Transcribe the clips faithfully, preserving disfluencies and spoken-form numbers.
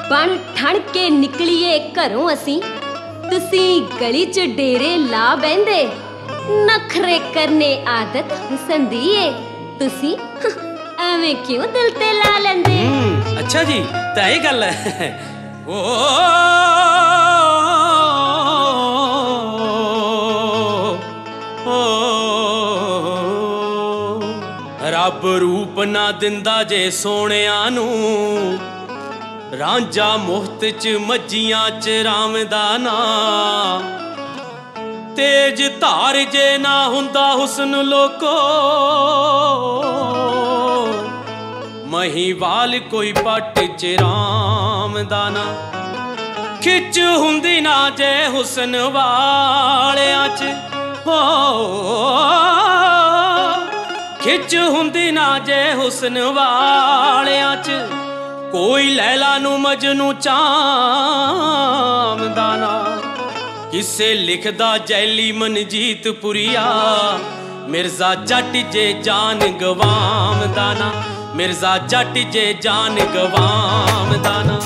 बन ठण के निकलीए घरों असी, तुसी गली च डेरे ला बहंदे, नखरे करने आदत हुसन दी ए, तुसी एवें क्यों दिल ते ला लेंदे? अच्छा जी, तां एह गल है। ओ रब रूप ना दिंदा जे सोहणिया नू, रांझा मुफ्त च मज्जियां च रामदा ना, तेज धार जे ना हुंदा हुस्न लोको, महीवाल कोई पट च रामदा ना, खिच हुंदी ना जे हुस्न वालियां च, हो खिच हुंदी ना जे हुस्न वालियां च, कोई लैला नू मजनू चामदा ना, किसे लिखदा जैली मनजीत पुरिया, मिर्जा जट जे जान गवामदा ना, मिर्जा जट जे जान गवामदा ना।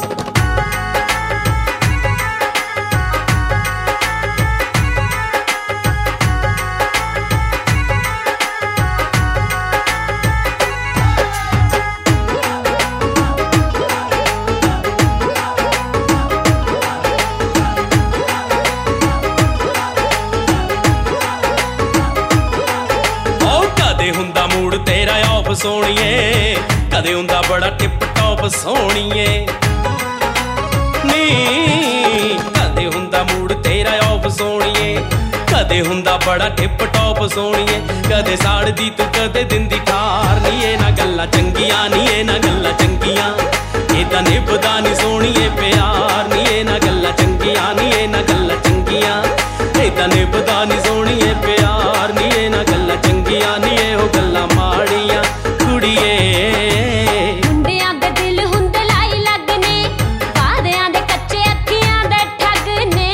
तेरा ऑफ सोहणीए, कदे हुंदा बड़ा टिप टॉप सोहणीए नी, कदे हुंदा मूड तेरा ऑफ सोहणीए, कदे हुंदा बड़ा टिप टॉप सोहणीए, कदे साड़दी तू कदे दिंदी ठार नी, ए ना गल्लां चंगियां नी, ए ना गल्लां चंगियां, ए तां निभदा नी सोहणीए प्यार नी, ए ना गल्लां चंगियां नी, ए ना गल्लां चंगियां, ए तां निभदा नी सोहणीए प्यार नी, ए ना गल्लां चंगियां नी, ए ओ गल्लां माड़ियां कुड़िए। मुंडियां दे दिल हुंदे लाई लगने, वादियां दे कच्चे अखियां दे ठगने,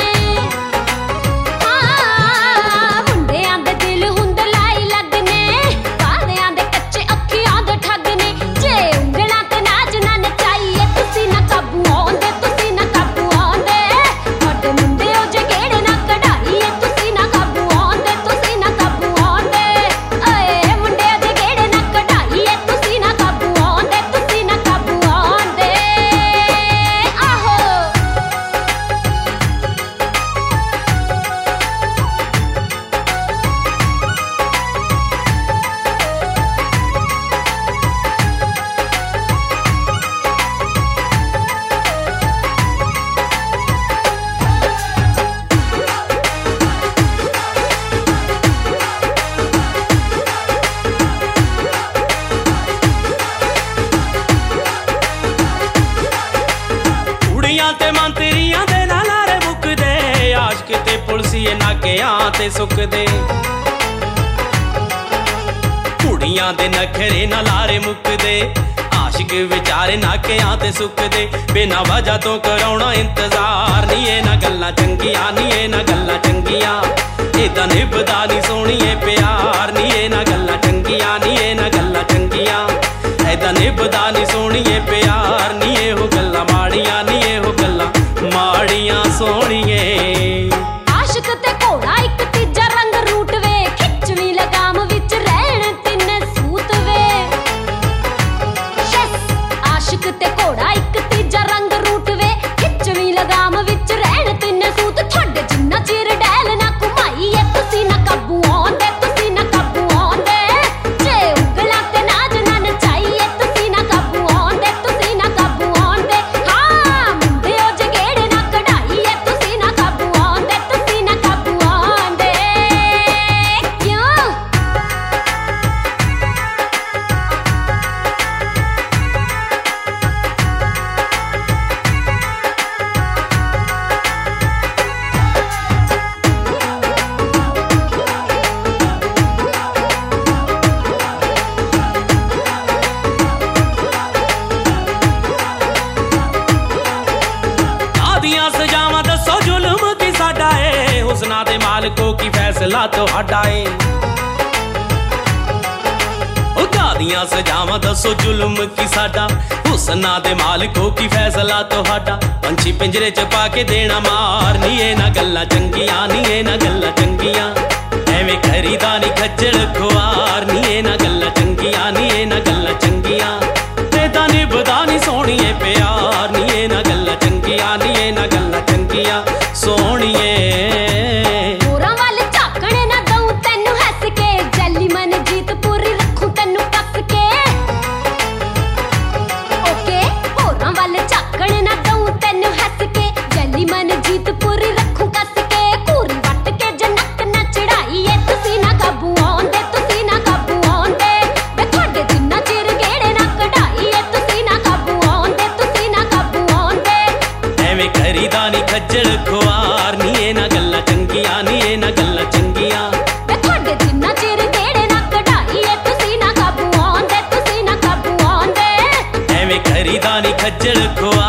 हाँ मुंडियां दे दिल हुंदे लाई लगने, वादियां दे कच्चे अखियां दे ठगने, जे उंगलां ते नाच ना नचाईए, तुसी ना काबू आउंदे, तुसी ना काबू आउंदे, तुहाडे मुंडे ओ जे गेड़े ना कढाईए, तुसी ना काबू आउंदे, तुसी ना काबू आउंदे, ओए मुंडे दे गेड़े ना कढाईए, तुसी ना काबू आउंदे, तुसी ना काबू आउंदे, आहो। कुड़ियां ते मंतरियां दे नाल लारे मुकदे, आशिक ते पुलसिए नाकियां ते सुकदे, कुड़ियां दे नखरे नाल लारे मुकदे, आशिक विचारे नाकियां ते सुकदे, बिना वजह तो कराउणा इंतजार नी, ए ना गल्लां चंगियां नी, ए ना गल्लां चंगियां, ए तां निभदा नी सोहणीए प्यार नी, ए ना गल्लां चंगियां नी, ए ना गल्लां चंगियां, ए तां निभदा नी सोहणीए प्यार नी, ए हो गल्लां माड़ियां नी, ए हो गल्लां माड़ियां सोहणीए। आशिक ते घोड़ा एक तीजा रंग रूट वे, खिचवी लगाम विच रहण तिन्ने सूत वे, यस आशिक ते घोड़ा एक तीजा रंग रूट वे, खिचवी लगाम विच रहण तिन्ने सूत, तुहाडे जिन्ना चिर डैल ना घुमाईए, तुसी ना काबू आउंदे, तुसी ना काबू आउंदे, जे उंगलां ते नाच ना नचाईए, तुसी ना काबू आउंदे, तुसी ना काबू आउंदे, हाँ मुंडे ओ जे गेड़े ना कढाईए, तुसी ना काबू आउंदे, तुसी ना काबू आउंदे, क्यों? आदियां सजावां दसो जुल्म की साडा ए, हुस्ना दे मालको की फैसला तुहाडा ए, ਸਾਰੀਆਂ ਸਜ਼ਾਵਾਂ ਦੱਸੋ ਜ਼ੁਲਮ ਕੀ ਸਾਡਾ, ਹੁਸਨਾ ਦੇ ਮਾਲਕੋ ਕੀ ਫੈਸਲਾ ਤੁਹਾਡਾ। ਪੰਛੀ ਪਿੰਜਰੇ ਚ ਪਾ ਕੇ ਦੇਣਾ ਮਾਰ, ਨੀ ਇਹ ਨਾ ਗੱਲਾਂ ਚੰਗੀਆਂ, ਨੀ ਇਹ ਨਾ ਗੱਲਾਂ ਚੰਗੀਆਂ। ਐਵੇਂ ਕਰੀਦਾ ਨੀ ਖੱਜਲ ਖੁਆਰ, ਨੀ ਇਹ ਨਾ ਗੱਲਾਂ ਚੰਗੀਆਂ, ਨੀ ਇਹ ਨਾ ਗੱਲਾਂ ਚੰਗੀਆਂ। ਤੇ ਤਾਂ ਨਿਭਦਾ ਨੀ ਸੋਹਣੀਏ ਪਿਆਰ, ਨੀ ਇਹ ਨਾ ਗੱਲਾਂ ਚੰਗੀਆਂ, ਨੀ ਇਹ ਨਾ ਗੱਲਾਂ ਚੰਗੀਆਂ ਸੋਹਣੀਏ। ਹੋਰਾਂ ਵੱਲ ਝਾਕਣ ਨਾ ਦਊ ਤੈਨੂੰ ਹੱਸ ਕੇ, ਜੱਲੀ ਮਨਜੀਤ ਪੂਰੀ ਰੱਖੂ ਤੈਨੂੰ ਕੱਸ ਕੇ। ਓਕੇ ਹੋਰਾਂ ਵੱਲ ਝਾਕਣ ਨਾ ਦਊ ਤੈਨੂੰ ਹੱਸ ਕੇ, ਜੱਲੀ ਮਨਜੀਤ ਪੂਰੀ ਰੱਖੂ ਕੱਸ ਕੇ। ਘੂਰੀ ਵੱਟ ਕੇ ਜਨਕ ਨਾ ਚੜਾਈਏ, ਤੁਸੀਂ ਨਾ ਕਾਬੂ ਆਉਂਦੇ, ਤੁਸੀਂ ਨਾ ਕਾਬੂ ਆਉਂਦੇ। ਵੇ ਤੁਹਾਡੇ ਜਿੰਨਾ ਚਿਰ ਗੇੜੇ ਨਾ ਕਢਾਈਏ, ਤੁਸੀਂ ਨਾ ਕਾਬੂ ਆਉਂਦੇ, ਤੁਸੀਂ ਨਾ ਕਾਬੂ ਆਉਂਦੇ। ਐਵੇਂ ਕਰੀਦਾ ਨੀ ਖੱਜਲ ਖੁਆਰ, ਨੀ ਇਹ ਨਾ ਗੱਲਾਂ ਚੰਗੀਆਂ, ਨੀ ਇਹ ਨਾ ਗੱਲਾਂ ਚੰਗੀਆਂ। ਵੇ ਤੁਹਾਡੇ ਜਿੰਨਾ ਚਿਰ ਗੇੜੇ ਨਾ ਕਢਾਈਏ, ਤੁਸੀਂ ਨਾ ਕਾਬੂ ਆਉਂਦੇ, ਤੁਸੀਂ ਨਾ ਕਾਬੂ ਆਉਂਦੇ। ਐਵੇਂ ਕਰੀਦਾ ਨੀ ਖੱਜਲ ਖੁਆਰ।